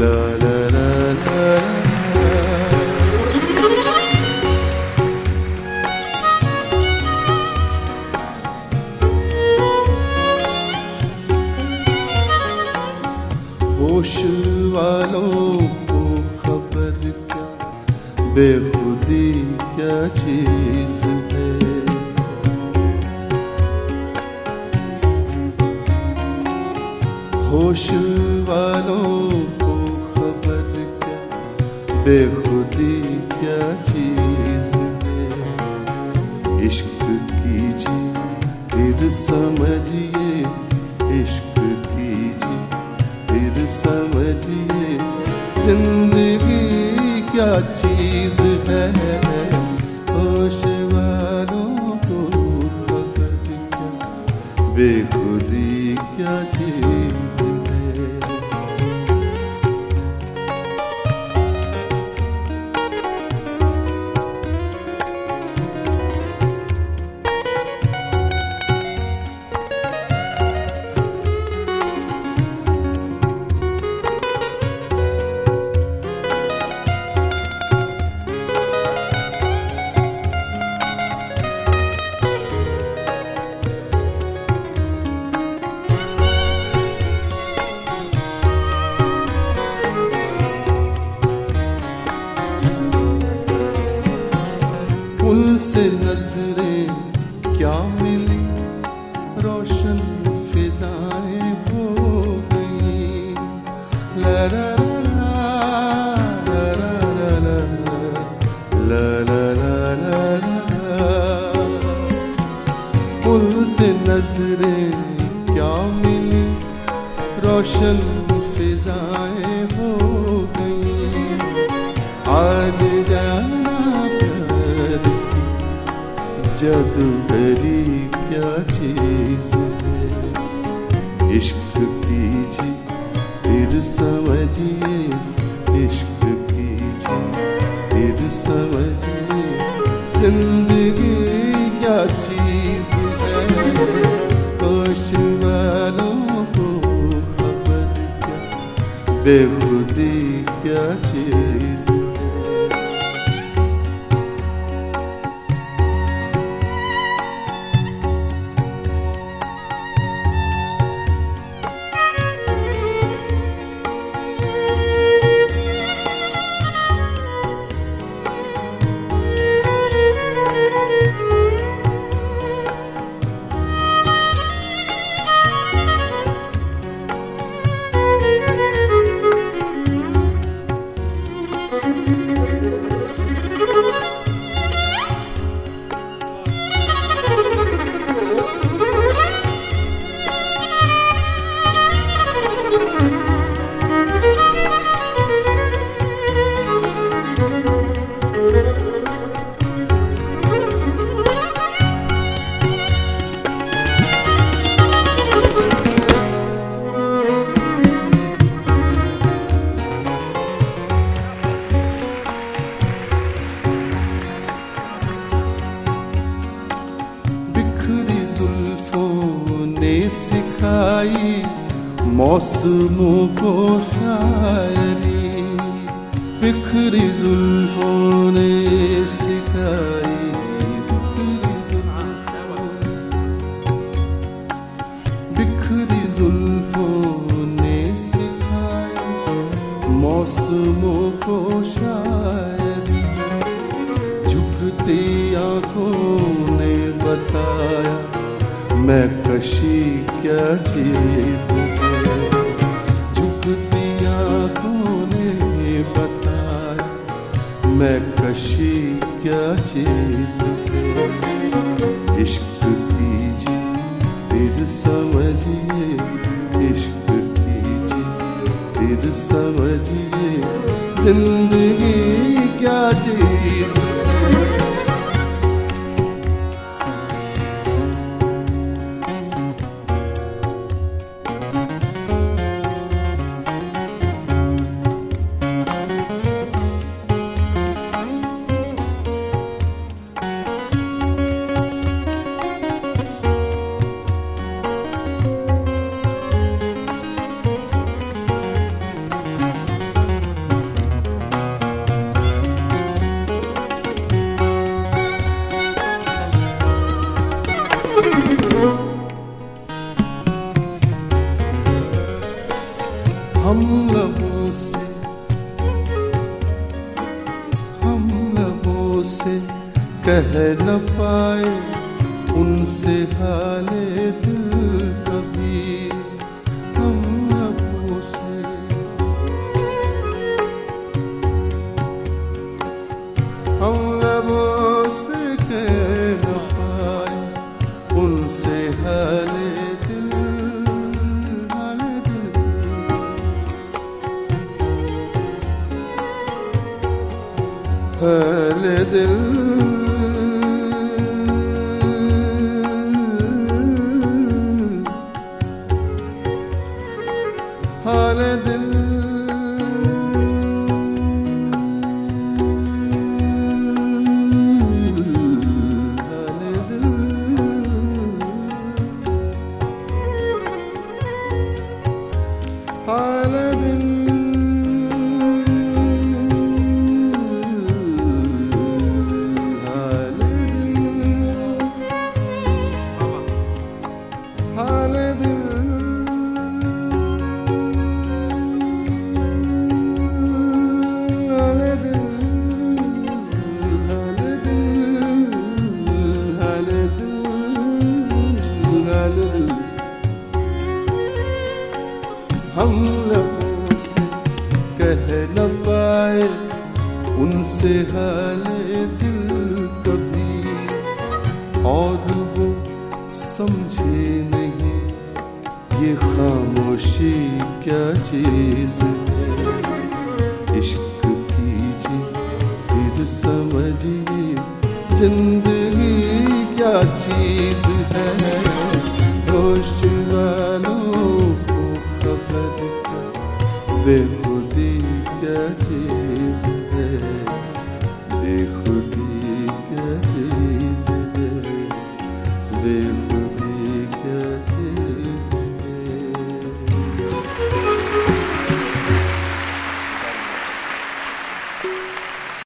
ला ला ला ला होश वालों को खबर क्या बेखुदी क्या चीज है। होश वालों को खबर क्या बेखुदी क्या चीज है। इश्क कीजिए फिर समझिए, इश्क कीजिए फिर समझिए जिंदगी क्या चीज है। होश वालों को खबर क्या बेखुदी क्या चीज है। उनसे नजरें क्या मिली, रोशन फिजाएं हो गई। ला ला ला ला ला ला ला ला ला ला। उनसे नजरें क्या मिली, रोशन फिजाएं हो गई। आज जाना जादूगरी क्या चीज है। इश्क कीजिए फिर समझिए, इश्क कीजिए फिर समझिए जिंदगी क्या चीज है। होश वालों को खबर क्या बेखुदी क्या चीज है। सिखाई मौसमों को शायरी, बिखरी जुल्फों ने सिखाई। बिखरी जुल्फों ने सिखाई मौसमों को शायरी। झुकती आंखों ने बताया मैं कशी क्या चीज है। झुकती आंखों ने बताया मैं कशी क्या चीज है। इश्क कीजिए फिर समझिए, इश्क कीजिए फिर समझिए जिंदगी क्या चीज है। से कह न पाए उनसे हाले दिल कभी हम लबों से। हम लबों से कह न पाए उनसे हाले दिल, हाले दिल। हाले दिल, हाले दिल, हाले दिल, हाले दिल, हाले दिल, हम लबों से कह न पाए उनसे हाले दिल कभी, और वो समझे नहीं ये खामोशी क्या चीज है। इश्क कीजिए फिर समझिए जिंदगी क्या चीज है।